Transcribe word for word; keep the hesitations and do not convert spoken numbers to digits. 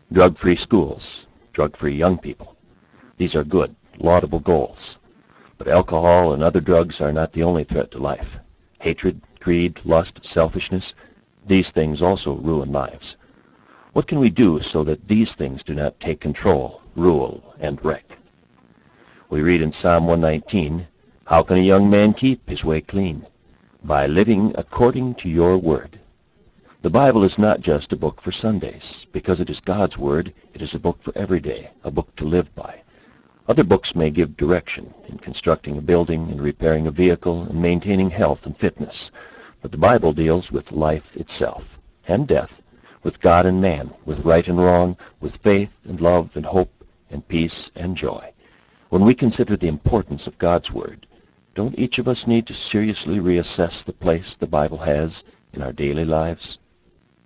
Drug-free schools, drug-free young people. These are good, laudable goals. But alcohol and other drugs are not the only threat to life. Hatred, greed, lust, selfishness, these things also ruin lives. What can we do so that these things do not take control, rule, and wreck? We read in Psalm one nineteen, "How can a young man keep his way clean? By living according to your word." The Bible is not just a book for Sundays. Because it is God's word, it is a book for every day, a book to live by. Other books may give direction in constructing a building and repairing a vehicle and maintaining health and fitness, but the Bible deals with life itself and death, with God and man, with right and wrong, with faith and love and hope and peace and joy. When we consider the importance of God's word, don't each of us need to seriously reassess the place the Bible has in our daily lives?